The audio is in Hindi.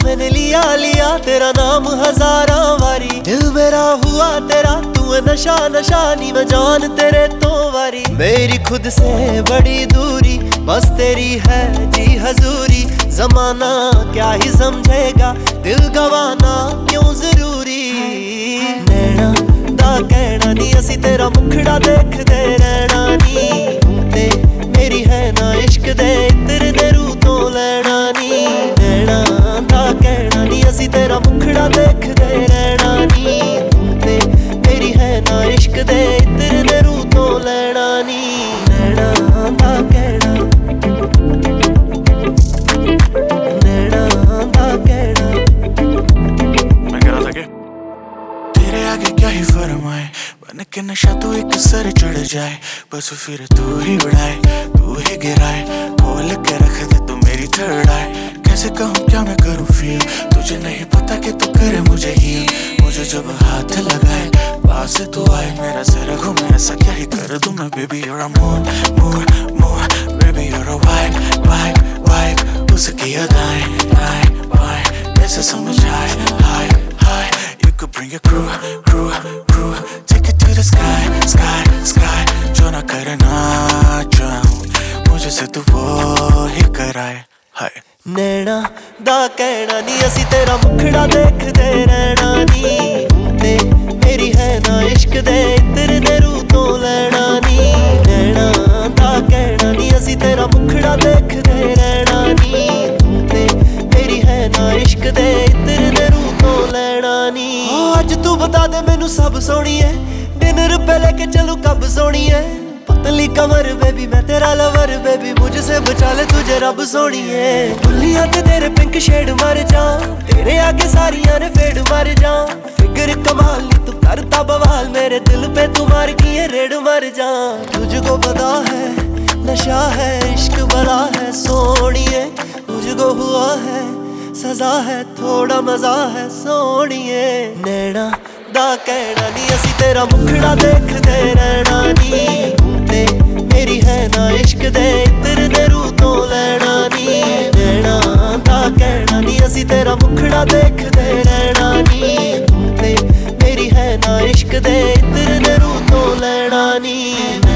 मैंने लिया लिया तेरा नाम हजारा वारी। दिल मेरा हुआ तेरा तू नशा नशा नी मैं जान तेरे तो वारी। मेरी खुद से बड़ी दूरी बस तेरी है जी हजूरी। जमाना क्या ही समझेगा दिल गवाना क्यों जरूरी। नैना दा कहना नी असी तेरा मुखड़ा देखदे रहना नी। ते मेरी है ना इश्क दे इत्र दे रू तो लेना नी। नैना दा कहना नी असी तेरा मुखड़ा देखदे रहना नी। ते मेरी है ना इश्क दे इत्र दे रू तो लेना नी। नैना दा कहना आगे क्या ही फरमाए बन के नशा तो एक सर चढ़ जाए। बस फिर तू ही उड़ाए तू ही गिराए खोल के रख दे तू मेरी थर्ड आए। कैसे कहूँ क्या मैं करूँ फील तुझे नहीं पता कि तू करे मुझे हील। मुझे जब हाथ लगाए पास तू आए मेरा सर घूमे ऐसा क्या ही कर दूँ मैं। Baby you're a moon moon moon baby you're a vibe vibe vibe उसकी अदाएं आए बाएं कैसे समझ आए हाय हाय। You could bring your crew, crew, crew. Take it to the sky, sky, sky. जो ना करना चाहूँ मुझे से तू वो ही कराए हाय। नैना दा कहना नी असी तेरा मुखड़ा देखदे रहना नी। ते मेरी है ना इश्क दे इत्र दे रू तो लेना नी। नैना दा कहना नी असी तेरा मुखड़ा देखदे रहना नी। ते मेरी है ना इश्क दे इत्र दे रू तो लेना नी। आज तू बता दे मैनू सब सोनी है डिनर पे लेके चलू कब सोनी है। पतली कमर बेबी मैं तेरा लवर बेबी मुझसे बचा ले तुझे रब सोनी है। दुनिया ते तेरे पिंक शेड मर जा तेरे आगे सारियां ने फेड मर जा। फिगर कमाल नी तू करता बवाल मेरे दिल पे तू मार की रेड मर जा। तुझको पता है नशा है इश्क बड़ा है सोनिए। मुझको हुआ है सजा है थोड़ा मजा है सोनिए। नैना दा कहना नी असी तेरा मुखड़ा देखदे रहना नी। ते मेरी है ना इश्क दे इत्र दे रू तो लेना नी। नैना दा कहना नी असी तेरा मुखड़ा देखदे रहना नी। ते मेरी है ना इश्क दे इत्र दे रू तो लेना नी।